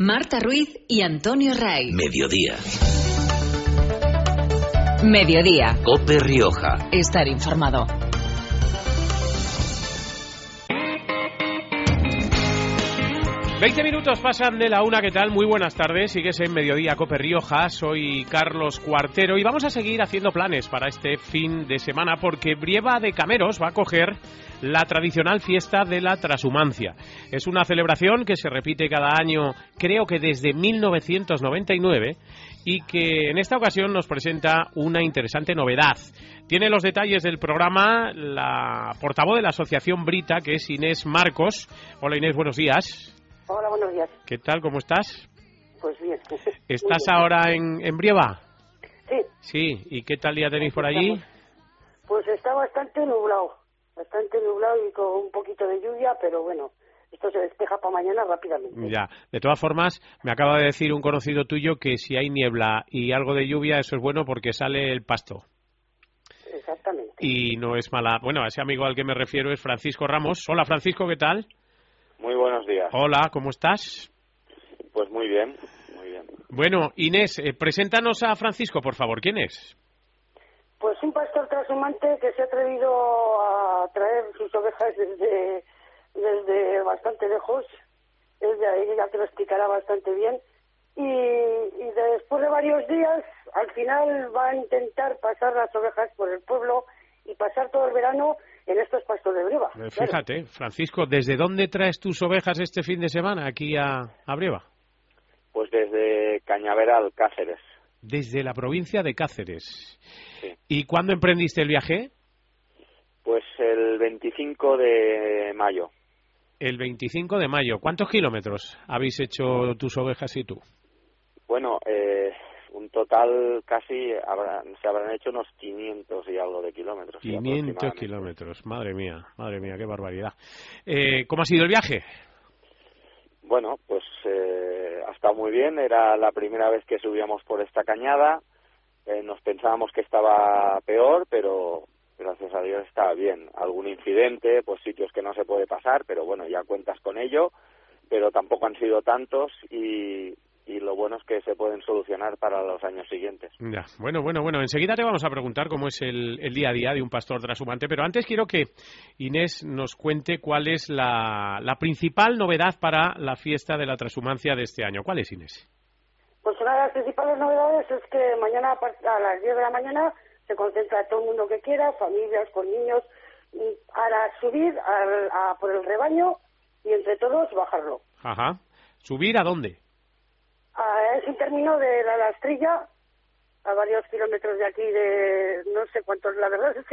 Marta Ruiz y Antonio Ray. Mediodía. Mediodía. COPE Rioja. Estar informado. ...20 pasan de la 1, ¿qué tal? Muy buenas tardes, sigues en Mediodía COPE Rioja, soy Carlos Cuartero y vamos a seguir haciendo planes para este fin de semana porque Brieva de Cameros va a acoger la tradicional fiesta de la Trashumancia. Es una celebración que se repite cada año, creo que desde 1999, y que en esta ocasión nos presenta una interesante novedad. Tiene los detalles del programa la portavoz de la Asociación Brita, que es Inés Marcos. Hola Inés, buenos días. Hola, buenos días. ¿Qué tal? ¿Cómo estás? Pues bien. ¿Estás bien. ahora en Brieva? Sí. Sí. ¿Y qué tal día tenéis por allí? Pues está bastante nublado y con un poquito de lluvia, pero bueno, esto se despeja para mañana rápidamente. Ya. De todas formas, me acaba de decir un conocido tuyo que si hay niebla y algo de lluvia, eso es bueno porque sale el pasto. Exactamente. Y no es mala. Bueno, ese amigo al que me refiero es Francisco Ramos. Hola, Francisco, ¿qué tal? Muy buenos días. Hola, ¿cómo estás? Pues muy bien, muy bien. Bueno, Inés, preséntanos a Francisco, por favor. ¿Quién es? Pues un pastor trashumante que se ha atrevido a traer sus ovejas desde bastante lejos. Ella te lo explicará bastante bien. Y después de varios días, al final va a intentar pasar las ovejas por el pueblo y pasar todo el verano en estos pastos de Brieva. Fíjate, claro. Francisco, ¿desde dónde traes tus ovejas este fin de semana aquí a Brieva? Pues desde Cañaveral, Cáceres. Desde la provincia de Cáceres. Sí. ¿Y cuándo emprendiste el viaje? Pues el 25 de mayo. El 25 de mayo. ¿Cuántos kilómetros habéis hecho tus ovejas y tú? Bueno, un total casi se habrán hecho unos 500 y algo de kilómetros. 500 kilómetros, madre mía, qué barbaridad. ¿Cómo ha sido el viaje? Bueno, pues ha estado muy bien, era la primera vez que subíamos por esta cañada, nos pensábamos que estaba peor, pero gracias a Dios estaba bien. Algún incidente, pues sitios que no se puede pasar, pero bueno, ya cuentas con ello, pero tampoco han sido tantos y lo bueno es que se pueden solucionar para los años siguientes. Ya, bueno, enseguida te vamos a preguntar cómo es el día a día de un pastor trashumante, pero antes quiero que Inés nos cuente cuál es la principal novedad para la fiesta de la trashumancia de este año. ¿Cuál es, Inés? Pues una de las principales novedades es que mañana a las 10 de la mañana se concentra todo el mundo que quiera, familias con niños, para subir por el rebaño y entre todos bajarlo. Ajá. ¿Subir a dónde? Es un término de la Lastrilla, a varios kilómetros de aquí, no sé cuántos. La verdad es que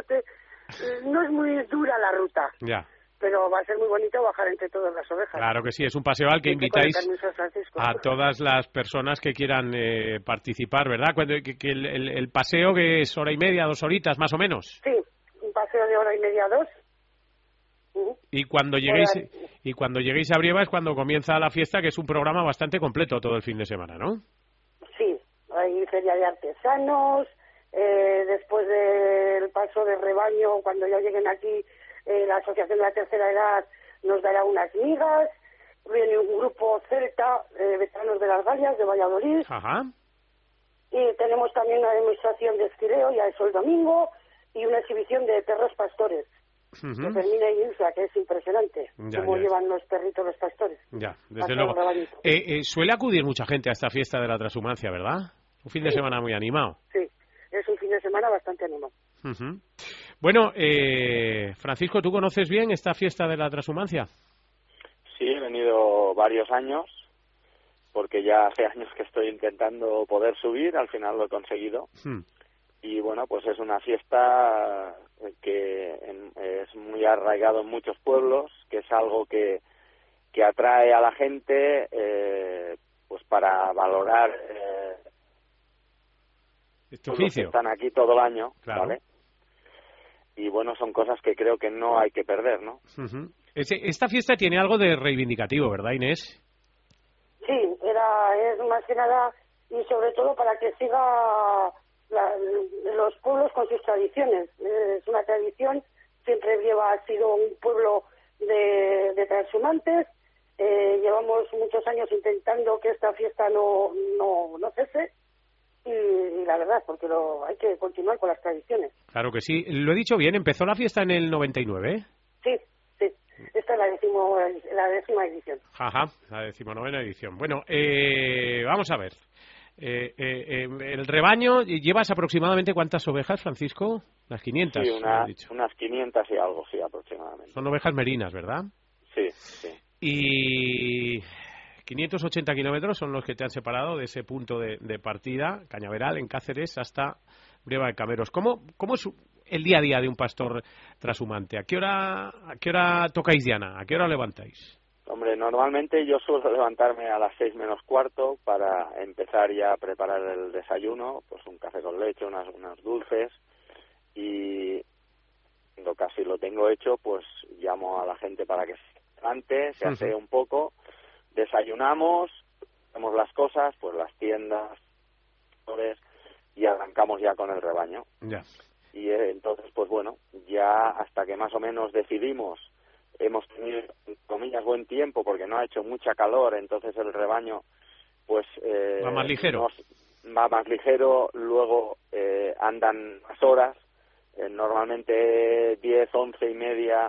no es muy dura la ruta. Ya. Pero va a ser muy bonito bajar entre todas las ovejas. Claro que sí, es un paseo al que invitáis a todas las personas que quieran participar, ¿verdad? Que el paseo que es hora y media, 2 horitas más o menos. Sí, un paseo de hora y media, 2. Y cuando lleguéis a Brieva es cuando comienza la fiesta, que es un programa bastante completo todo el fin de semana, ¿no? Sí, hay feria de artesanos, después del paso de rebaño, cuando ya lleguen aquí, la Asociación de la Tercera Edad nos dará unas migas, viene un grupo celta, veteranos de las Galias, de Valladolid. Ajá. Y tenemos también una demostración de esquileo, ya eso el domingo, y una exhibición de perros pastores. Que termina y Ilsa, que es impresionante cómo llevan los perritos los pastores. Ya, desde luego. Suele acudir mucha gente a esta fiesta de la trashumancia, ¿verdad? Un fin de semana muy animado. Sí, es un fin de semana bastante animado. Bueno, Francisco, ¿tú conoces bien esta fiesta de la trashumancia? Sí, he venido varios años, porque ya hace años que estoy intentando poder subir, al final lo he conseguido. Y bueno, pues es una fiesta que es muy arraigado en muchos pueblos, que es algo que atrae a la gente pues para valorar este los oficio. que están aquí todo el año, claro. ¿vale? Y bueno, son cosas que creo que no hay que perder, ¿no? Esta fiesta tiene algo de reivindicativo, ¿verdad, Inés? Sí, es más que nada, y sobre todo para que siga los pueblos con sus tradiciones. Es una tradición, siempre Brieva ha sido un pueblo de transhumantes, Llevamos muchos años intentando que esta fiesta no cese y la verdad, porque hay que continuar con las tradiciones. Claro que sí. Lo he dicho bien, empezó la fiesta en el 99, ¿eh? Sí. Esta es la décima edición. Ajá, la 19ª edición. Bueno, vamos a ver. El rebaño, ¿llevas aproximadamente cuántas ovejas, Francisco? Unas 500. Sí, unas 500 y algo, sí, aproximadamente. Son ovejas merinas, ¿verdad? Sí. Y 580 kilómetros son los que te han separado de ese punto de partida, Cañaveral, en Cáceres, hasta Brieva de Cameros. ¿Cómo es el día a día de un pastor trashumante? ¿A qué hora tocáis diana? ¿A qué hora levantáis? Hombre, normalmente yo suelo levantarme a las 6 menos cuarto para empezar ya a preparar el desayuno, pues un café con leche, unos dulces, y cuando casi lo tengo hecho, pues llamo a la gente para que se levante, se asee un poco, desayunamos, hacemos las cosas, pues las tiendas, y arrancamos ya con el rebaño. Ya. Y entonces, pues bueno, ya hasta que más o menos decidimos, hemos tenido, comillas, buen tiempo porque no ha hecho mucha calor, entonces el rebaño pues va más ligero. Va más ligero, luego andan más horas, normalmente 10, 11 y media,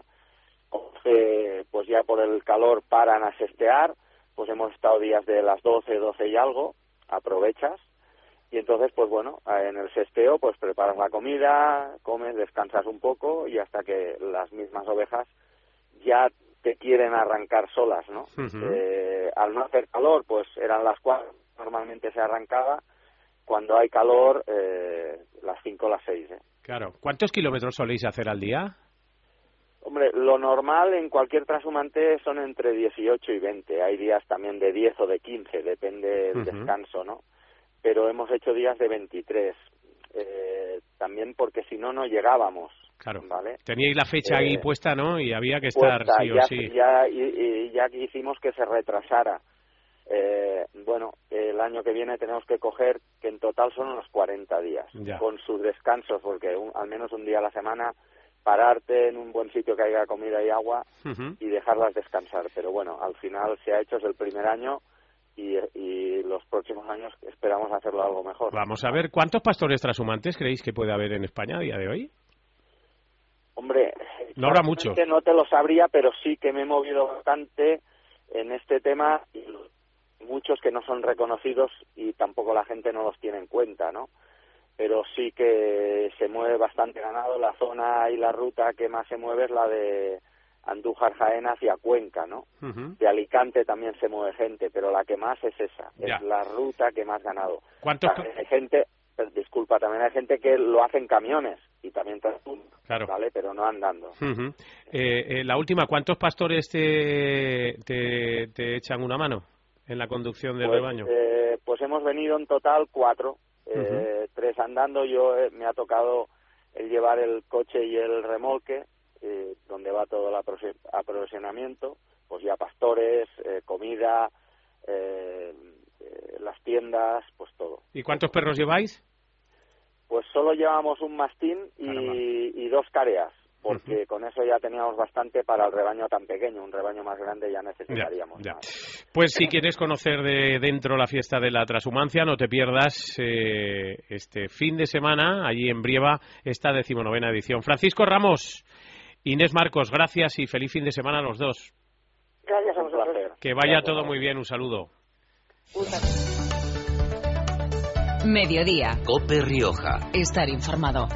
11, pues ya por el calor paran a sestear, pues hemos estado días de las 12 y algo, aprovechas, y entonces pues bueno, en el sesteo pues preparas la comida, comes, descansas un poco y hasta que las mismas ovejas ya te quieren arrancar solas, ¿no? Al no hacer calor, pues eran las 4, normalmente se arrancaba. Cuando hay calor, las 5 o las 6, ¿eh? Claro. ¿Cuántos kilómetros soléis hacer al día? Hombre, lo normal en cualquier trashumante son entre 18 y 20. Hay días también de 10 o de 15, depende del descanso, ¿no? Pero hemos hecho días de 23. También porque si no, no llegábamos. Claro, ¿vale? Teníais la fecha ahí puesta, ¿no? Y había que estar sí o sí. Ya hicimos que se retrasara. Bueno, el año que viene tenemos que coger, que en total son unos 40 días, con sus descansos, porque al menos un día a la semana, pararte en un buen sitio que haya comida y agua y dejarlas descansar. Pero bueno, al final se ha hecho, es el primer año, y los próximos años esperamos hacerlo algo mejor. Vamos a ver, ¿cuántos pastores trashumantes creéis que puede haber en España a día de hoy? Hombre, no habrá mucho. No te lo sabría, pero sí que me he movido bastante en este tema, y muchos que no son reconocidos y tampoco la gente no los tiene en cuenta, ¿no? Pero sí que se mueve bastante ganado. La zona y la ruta que más se mueve es la de Andújar, Jaén hacia Cuenca, ¿no? De Alicante también se mueve gente, pero la que más es esa, es la ruta que más ganado. También hay gente, también hay gente que lo hace en camiones y también claro, ¿vale? Pero no andando. La última, ¿cuántos pastores te echan una mano en la conducción del rebaño? Pues hemos venido en total 4, 3 andando. Me ha tocado el llevar el coche y el remolque, donde va todo el aprovisionamiento, pues ya pastores, comida, las tiendas, pues todo. ¿Y cuántos perros lleváis? Pues solo llevamos un mastín y 2 careas, porque con eso ya teníamos bastante para el rebaño tan pequeño. Un rebaño más grande ya necesitaríamos más. Pues si quieres conocer de dentro la fiesta de la trashumancia, no te pierdas este fin de semana, allí en Brieva, esta 19ª edición. Francisco Ramos, Inés Marcos, gracias y feliz fin de semana a los dos. Gracias a vosotros. Que vaya todo muy bien, un saludo. Mediodía. COPE Rioja. Estar informado.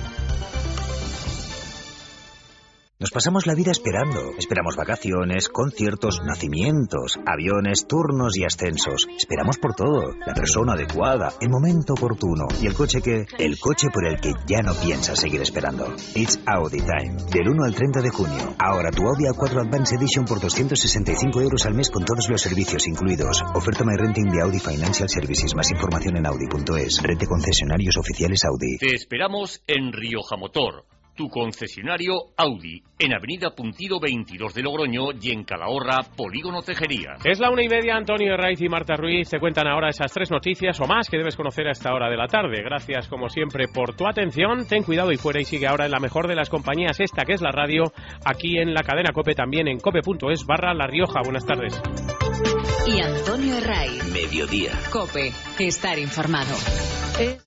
Nos pasamos la vida esperando. Esperamos vacaciones, conciertos, nacimientos, aviones, turnos y ascensos. Esperamos por todo. La persona adecuada, el momento oportuno. ¿Y el coche qué? El coche por el que ya no piensas seguir esperando. It's Audi Time. Del 1 al 30 de junio. Ahora tu Audi A4 Advance Edition por 265 € al mes con todos los servicios incluidos. Oferta My Renting de Audi Financial Services. Más información en Audi.es. Red de concesionarios oficiales Audi. Te esperamos en Rioja Motor, tu concesionario Audi, en Avenida Puntido 22 de Logroño y en Calahorra, Polígono Cejería. Es la 1:30, Antonio Herraiz y Marta Ruiz te cuentan ahora esas 3 noticias o más que debes conocer a esta hora de la tarde. Gracias como siempre por tu atención, ten cuidado y fuera, y sigue ahora en la mejor de las compañías, esta que es la radio, aquí en la cadena COPE, también en cope.es/La Rioja. Buenas tardes. Y Antonio Herraiz. Mediodía. COPE, estar informado.